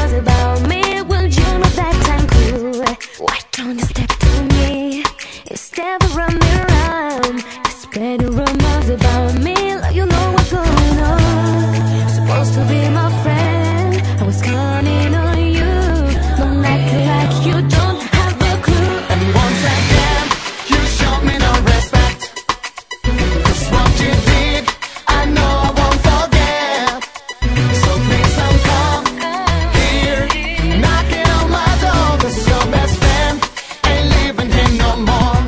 rumors about me. Well, you know that I'm cool. Why don't you step to me? Instead of running around, spreading rumors about me. Like you know what's going on. Supposed to be my friend, I was counting on you. Don't act like you don't have a clue. And once again, you showed me no respect. 'Cause what you did, I know I won't forget. So please don't come here, knocking on my door. 'Cause your best friend ain't leaving here no more.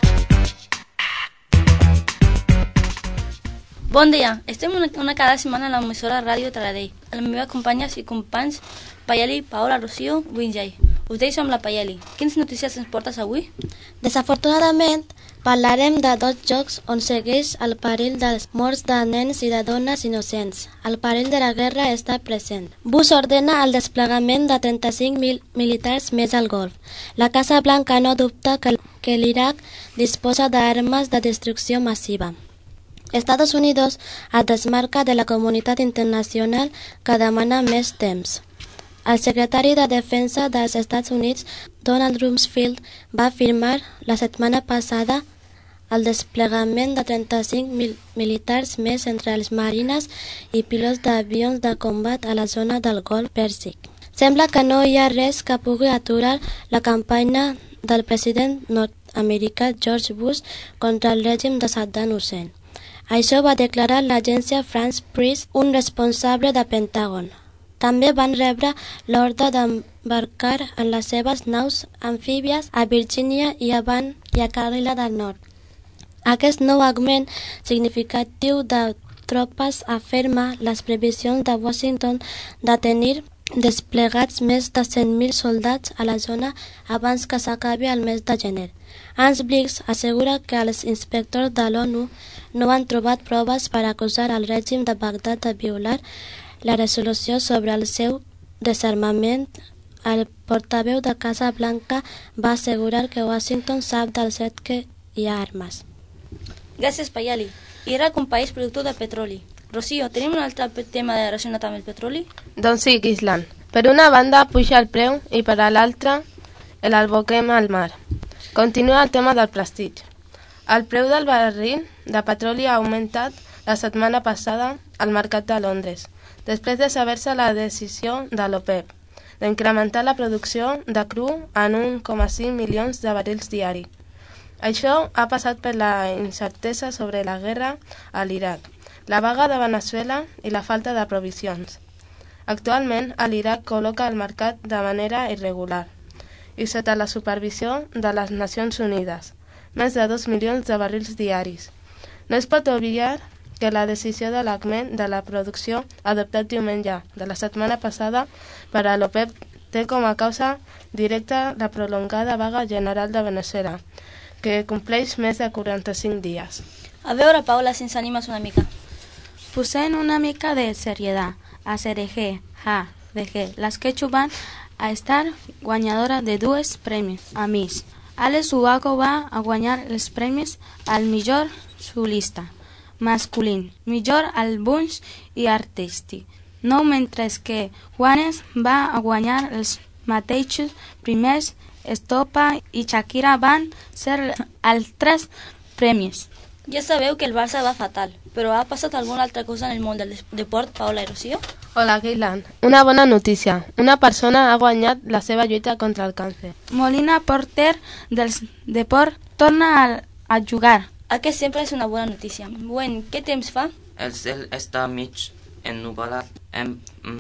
Bon dia, estem una cada setmana a l'emissora Ràdio Taradell, amb les meves companyes i companys Payeli, Paola, Rocío, Winjay. Us deixo amb la Payeli. Quines notícies ens portes avui? Desafortunadament, parlarem de 2 jocs on segueix el perill dels morts de nens i de dones innocents. El perill de la guerra està present. Bush ordena el desplegament de 35.000 militars més al Golf. La Casa Blanca no dubta que l'Iraq disposa d'armes de destrucció massiva. Estados Unidos es desmarca de la comunitat internacional que demana més temps. El secretari de Defensa dels Estats Units, Donald Rumsfeld, va afirmar la setmana passada el desplegament de 35.000 militars més entre els marines i pilots d'avions de combat a la zona del Golf Pèrsic. Sembla que no hi ha res que pugui aturar la campanya del president nord-americà George Bush contra el règim de Saddam Hussein. Això va declarar l'agència France Press, un responsable de Pentàgon. També van rebre l'ordre d'embarcar en les seves naus amfíbies a Virgínia i a Carolina del Nord. Aquest nou augment significatiu de tropes aferma les previsions de Washington de tenir desplegats més de 100.000 soldats a la zona abans que s'acabi el mes de gener. Hans Blix assegura que els inspectors de l'ONU no han trobat proves per acusar el règim de Bagdad de violar la resolució sobre el seu desarmament. El portaveu de Casa Blanca va assegurar que Washington sap del fet que hi ha armes. Gràcies, Payeli. Iraq, un país productor de petroli. Rocío, tenim un altre tema relacionat amb el petroli? Doncs sí, Gislan. Per una banda puja el preu i per a l'altra l'aboquem al mar. Continua el tema del plàstic. El preu del barril de petroli ha augmentat la setmana passada al mercat de Londres, després de saber-se la decisió de l'OPEP d'incrementar la producció de cru en 1,5 milions de barrils diari. Això ha passat per la incertesa sobre la guerra a l'Iraq, la vaga de Venezuela i la falta de provisions. Actualment, l'Iraq col·loca el mercat de manera irregular i sota la supervisió de les Nacions Unides, més de 2 milions de barrils diaris. No es pot obviar que la decisió de l'augment de la producció adoptat diumenge de la setmana passada per a l'OPEP té com a causa directa la prolongada vaga general de Venezuela, que compleix més de 45 dies. A veure, Paola, si ens animes una mica. Poseen una mica de seriedad. ACRG, HDG, les Quechua van a estar guanyadora de 2 premis a Miss. Alex Ubago va a guanyar els premis al millor solista masculí, millor àlbum i artístic. No, mentre que Juanes va a guanyar els mateixos primers. Estopa i Shakira van ser els 3 premis. Ja sabeu que el Barça va fatal, però ha passat alguna altra cosa en el món del deport, Paola i Rocío? Hola, Gailan. Una bona notícia. Una persona ha guanyat la seva lluita contra el càncer. Molina, porter del deport, torna a jugar. Aquest sempre és una bona notícia. Bueno, què temps fa? El cel està mig ennuvolat amb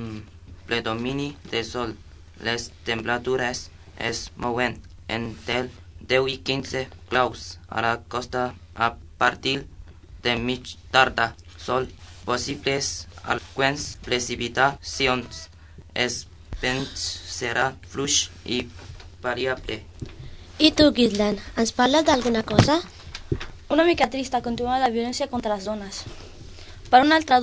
predomini de sol. Les temperatures es mouen entre 10 i 15 graus a la costa a partir de mig tarda. Sol possibles algunes precipitacions. El vent serà fluix i variable. I tu, Gislan, ens parles d'alguna cosa? Una mica trista continua la violència contra les dones. Per una altra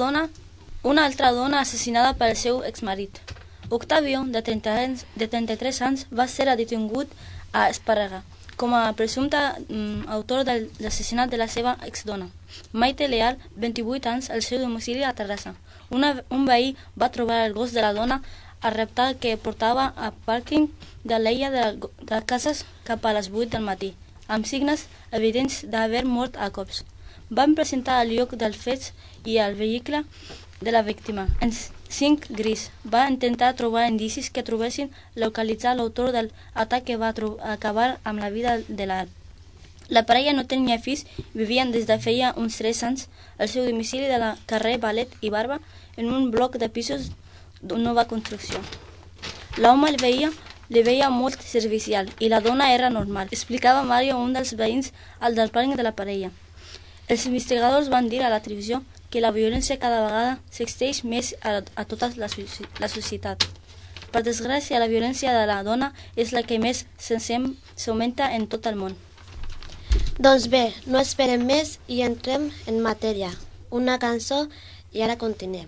dona assassinada pel seu exmarit. Octavio, de 33 anys, va ser detingut a Esparrega com a presumpte autor de l'assassinat de la seva exdona. Maite Leal, 28 anys, al seu domicili a Terrassa. Un veí va trobar el gos de la dona al repte que portava a pàrquing de l'illa de cases cap a les 8 del matí, amb signes evidents d'haver mort a cops. Van presentar al lloc dels fets i el vehicle de la víctima. En 5 gris va intentar trobar indicis que trobessin localitzar l'autor de l'atac que va acabar amb la vida de l'art. La parella no tenia fills, vivien des de feia uns 3 anys al seu domicili de la carrer Valet i Barba en un bloc de pisos de nova construcció. L'home li veia molt servicial i la dona era normal, explicava Mario, un dels veïns al del pàrquing de la parella. Els investigadors van dir a la televisió que la violència cada vegada s'exteix més a tota la societat. Per desgràcia, la violència de la dona és la que més s'augmenta en tot el món. Doncs bé, no esperem més i entrem en matèria. Una cançó i ara continuem.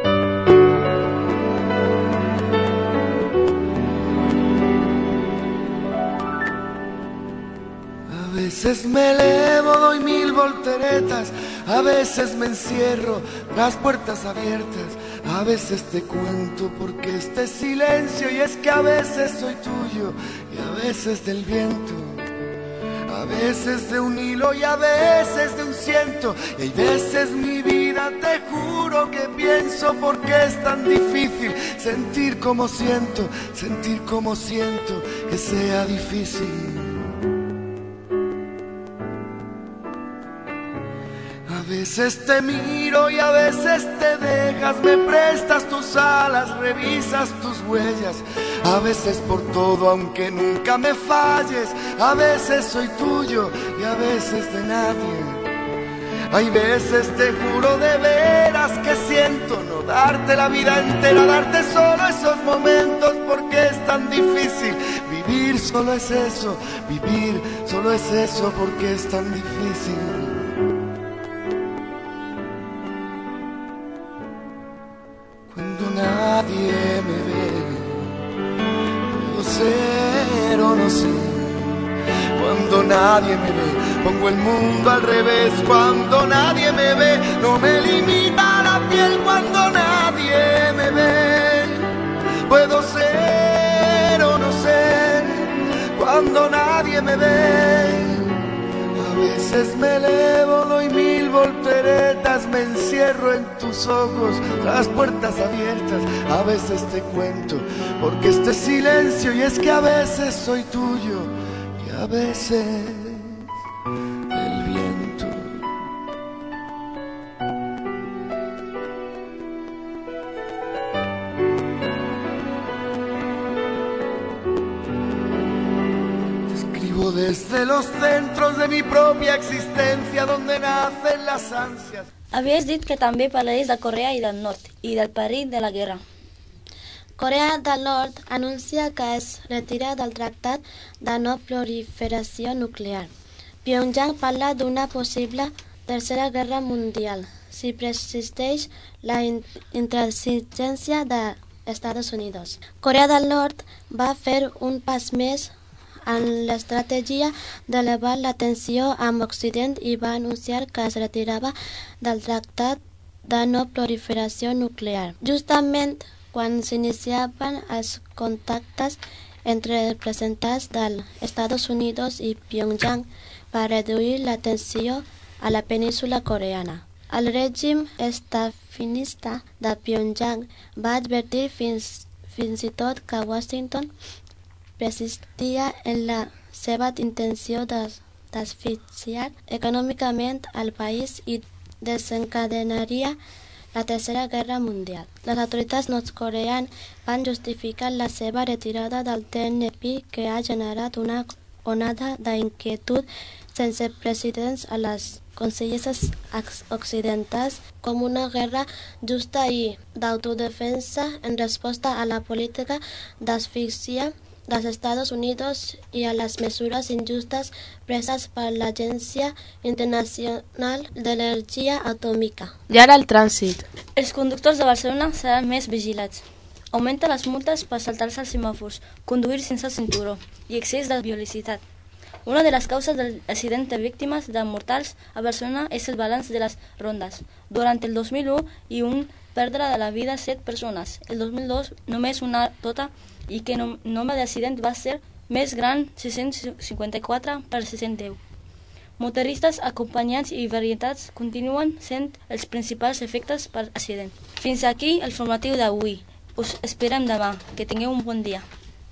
A veces me elevo, doy 1000 volteretas, a veces me encierro, las puertas abiertas, a veces te cuento porque este silencio, y es que a veces soy tuyo y a veces del viento, a veces de un hilo y a veces de un ciento, y hay veces mi vida te juro que pienso porque es tan difícil sentir como siento que sea difícil. A veces te miro y a veces te dejas, me prestas tus alas, revisas tus huellas, a veces por todo aunque nunca me falles, a veces soy tuyo y a veces de nadie. Hay veces te juro de veras que siento no darte la vida entera, darte solo esos momentos porque es tan difícil. Vivir solo es eso, vivir solo es eso porque es tan difícil. Nadie me ve, puedo ser o no sé. Cuando nadie me ve, pongo el mundo al revés. Cuando nadie me ve, no me limita la piel. Cuando nadie me ve, puedo ser o no ser. Cuando nadie me ve, a veces me elevo, doy 1000 volteretas, me encierro en tus ojos, las puertas abiertas, a veces te cuento, porque este silencio, y es que a veces soy tuyo y a veces del viento. Desde los centros de mi propia existencia, donde nacen las ansias. Havies dit que també parlaries de Corea i del Nord i del perill de la guerra. Corea del Nord anuncia que es retira del Tractat de no proliferació nuclear. Pyongyang parla d'una possible tercera guerra mundial si persisteix la intransigència dels Estats Units. Corea del Nord va fer un pas més en l'estratègia d'elevar la tensió amb Occident i va anunciar que es retirava del Tractat de no proliferació nuclear. Justament quan s'iniciaven els contactes entre representants dels Estats Units i Pyongyang per reduir la tensió a la península coreana. El règim estafinista de Pyongyang va advertir fins i tot que Washington persistia en la seva intenció d'asfixiar econòmicament el país i desencadenaria la Tercera Guerra Mundial. Les autoritats nord-coreanes van justificar la seva retirada del TNP, que ha generat una onada d'inquietud sense precedents a les consellers occidentals, com una guerra justa i d'autodefensa en resposta a la política d'asfixia dels Estats Units i a les mesures injustes preses per l'Agència Internacional d'Energia Atòmica. I ara el trànsit. Els conductors de Barcelona seran més vigilats. Augmenten les multes per saltar-se els semàfors, conduir sense cinturó i excés de velocitat. Una de les causes del accident de víctimes de mortals a Barcelona és el balanç de les rondes. Durant el 2001 i un perdre de la vida 7 persones. El 2002 només una tota i que el nombre d'accidents va ser més gran, 654 per 610. Motoristes, acompanyants i varietats continuen sent els principals efectes per accident. Fins aquí el formatiu d'avui. Us esperem demà. Que tingueu un bon dia.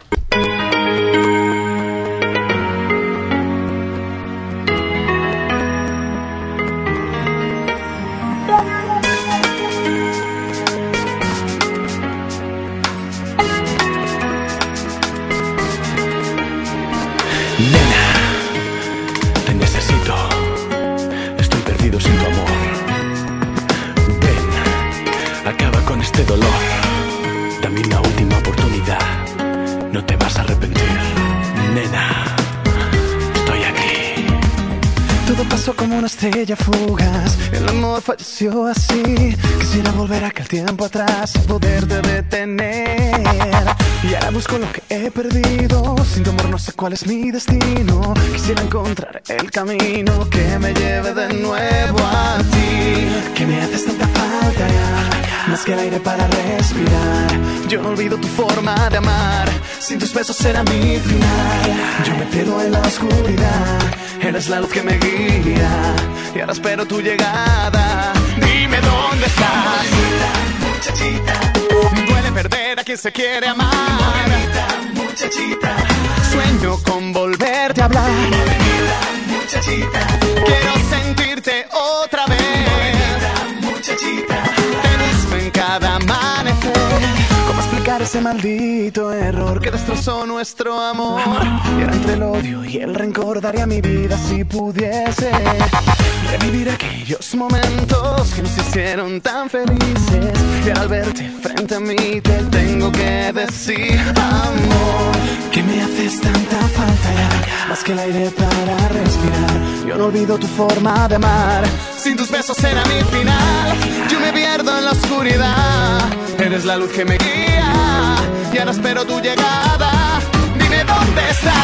Nena, te necesito. Estoy perdido sin tu amor. Ven, acaba con este dolor. Dame una última oportunidad. No te vas a arrepentir. Nena, estoy aquí. Todo pasó como una estrella fugaz. El amor falleció así. Quisiera volver aquel tiempo atrás y poderte detener. Y ahora busco lo que he perdido. Sin tu amor no sé cuál es mi destino. Quisiera encontrar el camino que me lleve de nuevo a ti. Que me haces tanta falta ya, más que el aire para respirar. Yo no olvido tu forma de amar. Sin tus besos será mi final. Yo me pierdo en la oscuridad. Eres la luz que me guía. Y ahora espero tu llegada. Dime dónde estás, muchachita. Duele perder a quien se quiere amar. Morenita, muchachita. Sueño con volverte a hablar. Morenita, muchachita. Quiero sentirte otra vez. Morenita, muchachita. Te busco en cada amanecer. ¿Cómo explicar ese maldito error que destrozó nuestro amor? Y ahora entre el odio y el rencor daría mi vida si pudiese revivir aquellos momentos que nos hicieron tan felices. Y al verte frente a mí te tengo que decir, amor, que me haces tanta falta ya, más que el aire para respirar. Yo no olvido tu forma de amar. Sin tus besos será mi final. Yo me pierdo en la oscuridad. Eres la luz que me guía. Y ahora espero tu llegada. Dime dónde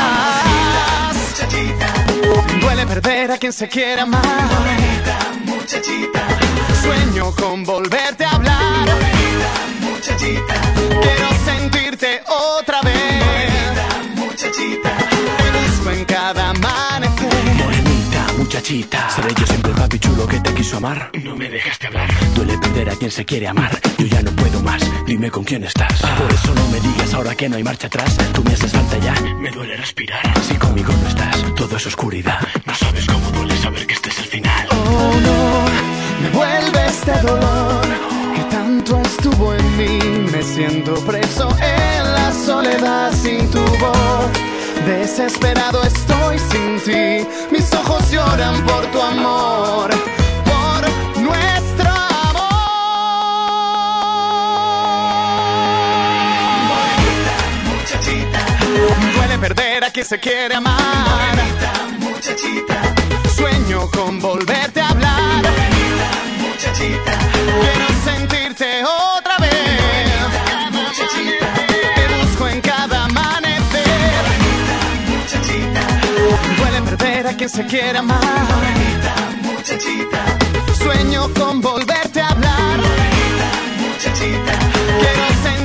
estás, muchachita. Duele perder a quien se quiere amar. Morenita, muchachita. Sueño con volverte a hablar. Morenita, muchachita. Quiero sentirte otra vez. Morenita, muchachita. Te busco en cada amanecer. Morenita, muchachita. Seré yo siempre el papi chulo que te quiso amar. No me dejaste hablar. Duele perder a quien se quiere amar. Yo ya no puedo más. Dime con quién estás. Por eso no me digas ahora que no hay marcha atrás. Tú me haces falta ya. Me duele respirar. Si conmigo no estás, todo es oscuridad. No sabes cómo duele saber que este es el final. Oh no, me vuelve este dolor que tanto estuvo en mí. Me siento preso en la soledad sin tu voz. Desesperado estoy sin ti. Mis ojos lloran por tu amor, por nuestro amor. Morenita, muchachita. Duele perder a quien se quiere amar. Morenita, muchachita. Sueño con volverte a hablar. Morenita, muchachita. Quiero sentirte otra vez. Morenita, muchachita. Te busco en cada amanecer. Morenita, muchachita. Duele perder a quien se quiere amar. Morenita, muchachita. Sueño con volverte a hablar. Morenita, muchachita. Quiero sentirte